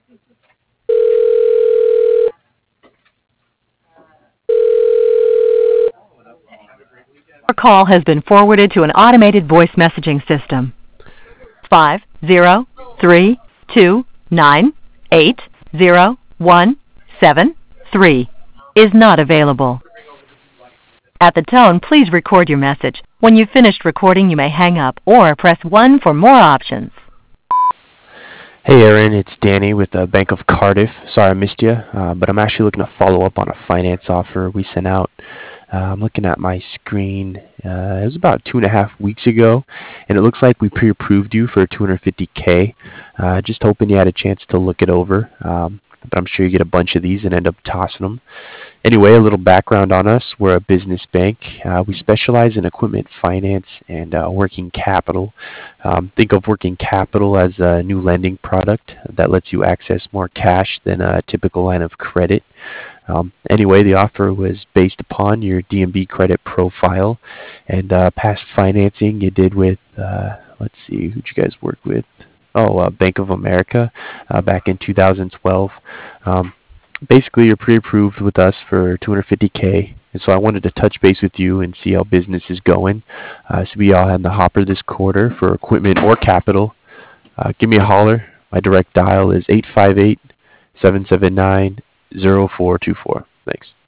Your call has been forwarded to an automated voice messaging system. 50329801773 is not available. At the tone, please record your message. When you've finished recording, you may hang up or press 1 for more options. Hey Aaron, it's Danny with the Bank of Cardiff. Sorry I missed you, but I'm actually looking to follow up on a finance offer we sent out. I'm looking at my screen. It was about 2.5 weeks ago, and it looks like we pre-approved you for $250K. Just hoping you had a chance to look it over. But I'm sure you get a bunch of these and end up tossing them. Anyway, a little background on us. We're a business bank. We specialize in equipment finance and working capital. Think of working capital as a new lending product that lets you access more cash than a typical line of credit. Anyway, the offer was based upon your D&B credit profile and past financing you did with, let's see, who'd you guys work with? Bank of America back in 2012. Basically, you're pre-approved with us for $250K, and so I wanted to touch base with you and see how business is going. So we all had the hopper this quarter for equipment or capital. Give me a holler. My direct dial is 858-779-0424. Thanks.